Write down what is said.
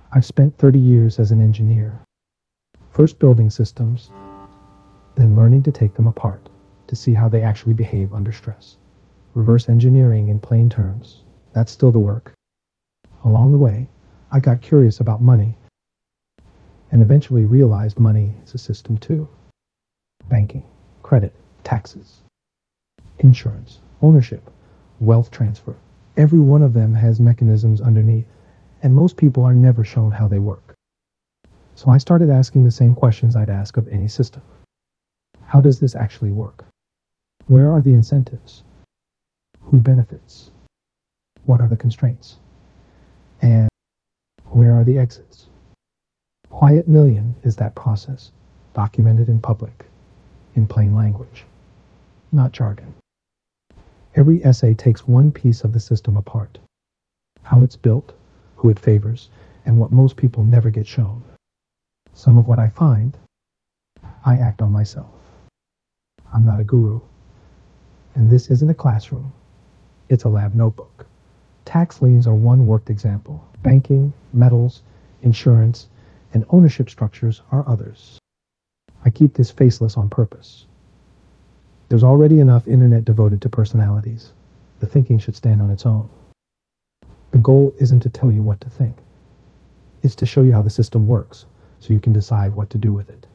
I've spent 30 years as an engineer, first building systems, then learning to take them apart to see how they actually behave under stress. Reverse engineering in plain terms. That's still the work. Along the way, I got curious about money and eventually realized money is a system too. Banking, credit, taxes, insurance, ownership, wealth transfer. Every one of them has mechanisms underneath, and most people are never shown how they work. So I started asking the same questions I'd ask of any system. How does this actually work? Where are the incentives? Who benefits? What are the constraints? And where are the exits? Quiet Million is that process, documented in public, in plain language, not jargon. Every essay takes one piece of the system apart. How it's built, who it favors, and what most people never get shown. Some of what I find, I act on myself. I'm not a guru. And this isn't a classroom. It's a lab notebook. Tax liens are one worked example. Banking, metals, insurance, and ownership structures are others. I keep this faceless on purpose. There's already enough internet devoted to personalities. The thinking should stand on its own. The goal isn't to tell you what to think. It's to show you how the system works, so you can decide what to do with it.